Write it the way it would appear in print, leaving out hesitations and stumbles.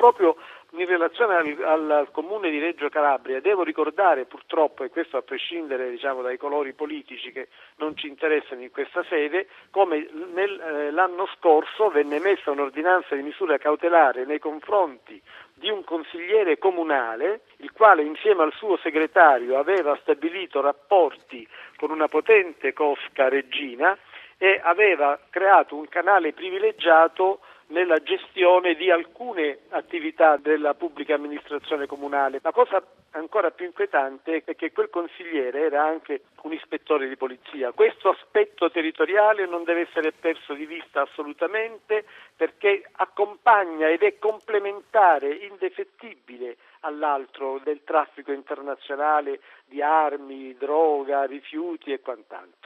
proprio in relazione al comune di Reggio Calabria devo ricordare purtroppo, e questo a prescindere dai colori politici che non ci interessano in questa sede, come l'anno scorso venne emessa un'ordinanza di misura cautelare nei confronti di un consigliere comunale, il quale insieme al suo segretario aveva stabilito rapporti con una potente cosca reggina e aveva creato un canale privilegiato nella gestione di alcune attività della pubblica amministrazione comunale. La cosa ancora più inquietante è che quel consigliere era anche un ispettore di polizia. Questo aspetto territoriale non deve essere perso di vista assolutamente, perché accompagna ed è complementare, indefettibile all'altro del traffico internazionale di armi, droga, rifiuti e quant'altro.